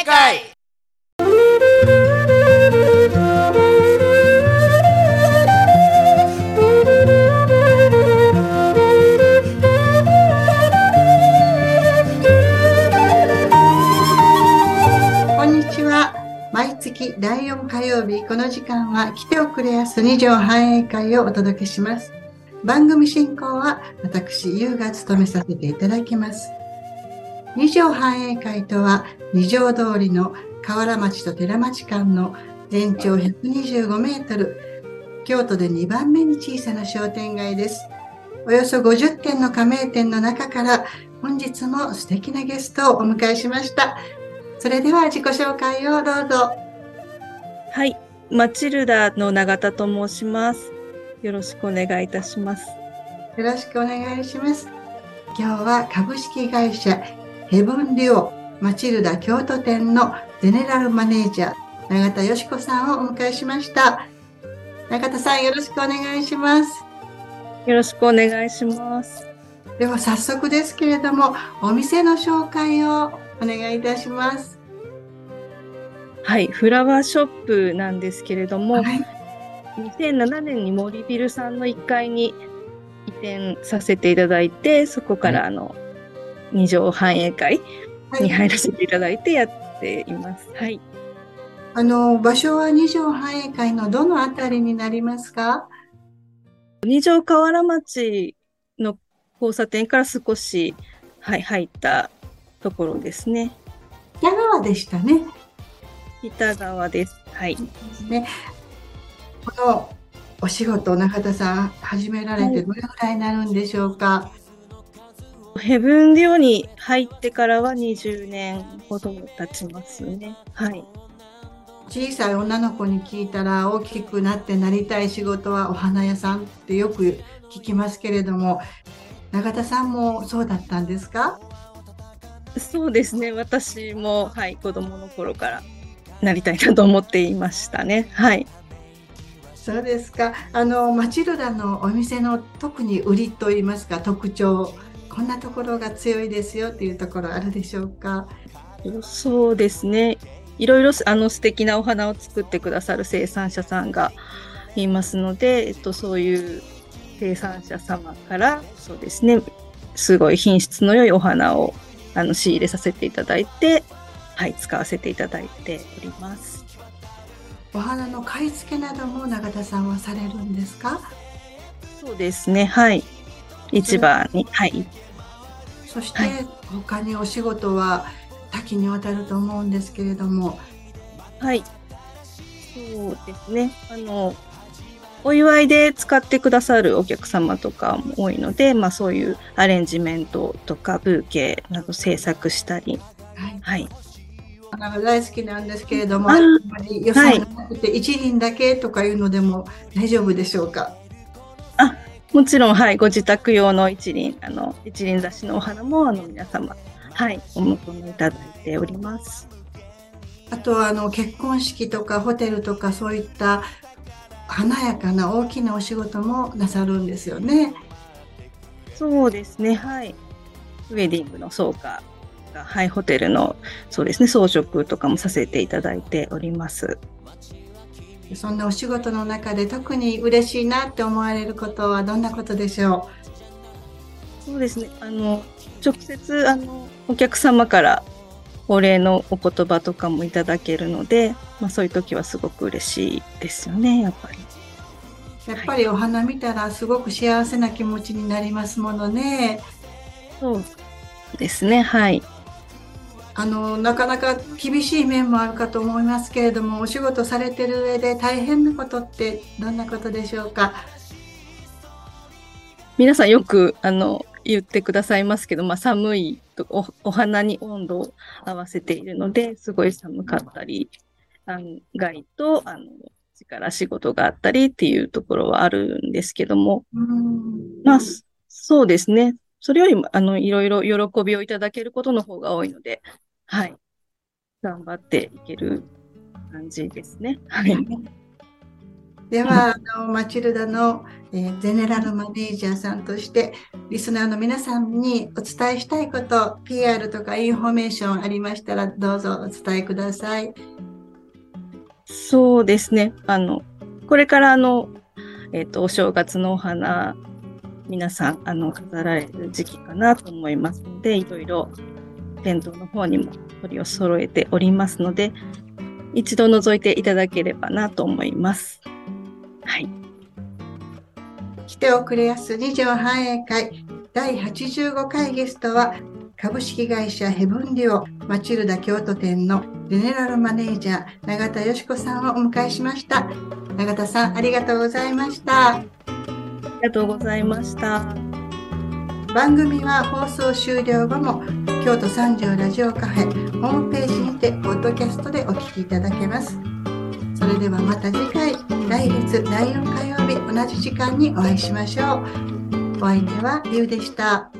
会。 こんにちは。毎月第4火曜日、この時間は来ておくれやす2条繁栄会をお届けします。番組進行は私、優が務めさせていただきます。2条繁栄会とは、二条通りの河原町と寺町間の全長125メートル、京都で2番目に小さな商店街です。およそ50店の加盟店の中から、本日も素敵なゲストをお迎えしました。それでは自己紹介をどうぞ。 はい、マチルダの永田と申します。よろしくお願いいたします。 よろしくお願いします。今日は株式会社ヘブンリオマチルダ京都店のゼネラルマネージャー永田よし子さんをお迎えしました。永田さん、よろしくお願いします。 よろしくお願いします。 では早速ですけれども、お店の紹介をお願いいたします。 はい、フラワーショップなんですけれども、 はい、 2007年に森ビルさんの1階に移転させていただいて、そこから二条繁栄会に入らせていただいてやっています。はい。 場所は二条繁栄会のどのあたりになりますか？ 二条河原町の交差点から少し、入ったところですね。 北側でしたね。 北側です。はい。 ね、このお仕事、永田さん始められてどれぐらいになるんでしょうか？ ヘブンリオに入ってからは20年ほど経ちますね。はい。 小さい女の子に聞いたら、大きくなってなりたい仕事はお花屋さんってよく聞きますけれども、永田さんもそうだったんですか？ そうですね。私も、子供の頃からなりたいなと思っていましたね。はい。 そうですか。マチルダのお店の特に売りといいますか、特徴、こんなところが強いですよっていうところあるでしょうか？ そうですね。いろいろ素敵なお花を作ってくださる生産者さんがいますので、そういう生産者様からそうですね、すごい品質の良いお花を仕入れさせていただいて、使わせていただいております。 お花の買い付けなども永田さんはされるんですか？ そうですね。はい。市場に。はい。 そして、他にお仕事は多岐にわたると思うんですけれども。 はい。そうですね。お祝いで使ってくださるお客様とかも多いので、そういうアレンジメントとかブーケなど制作したり。はい。 花が大好きなんですけれども、予算がなくて一輪だけとかいうのでも大丈夫でしょうか？ もちろん、ご自宅用の一輪挿しのお花も皆様、お求めいただいております。 あとは結婚式とかホテルとかそういった華やかな大きなお仕事もなさるんですよね。 そうですね。はい。ウェディングの総価が、ホテルのそうですね、装飾とかもさせていただいております。 そんなお仕事の中で特に嬉しいなって思われることはどんなことでしょう？そうですね。直接お客様からお礼のお言葉とかもいただけるので、そういう時はすごく嬉しいですよね、やっぱり。 やっぱりお花見たらすごく幸せな気持ちになりますものね。 そうですね。はい。 なかなか厳しい面もあるかと思いますけれども、お仕事されてる上で大変なことってどんなことでしょうか？ 皆さんよく言ってくださいますけど、寒いと お花に温度を合わせているので、すごい寒かったり、害と力仕事があったりっていうところはあるんですけども、そうですね。それよりもいろいろ喜びをいただけることの方が多いので、頑張っていける感じですね。はい。 では、マチルダの、ゼネラルマネージャーさんとして、リスナーの皆さんにお伝えしたいこと、PR とかインフォメーションありましたら、どうぞお伝えください。 そうですね。これからお正月のお花、皆さん、飾られる時期かなと思いますので、いろいろ店頭の方にも取りを揃えておりますので、一度覗いていただければなと思います。はい。 来ておくれやす2条繁栄会第85回ゲストは、株式会社ヘブンデュオマチルダ京都店のゼネラルマネージャー永田佳子さんをお迎えしました。永田さん、ありがとうございました。 ありがとうございました。 番組は放送終了後も京都三条ラジオカフェホームページにてポッドキャストでお聞きいただけます。それではまた次回、来月第4火曜日同じ時間にお会いしましょう。お相手はゆうでした。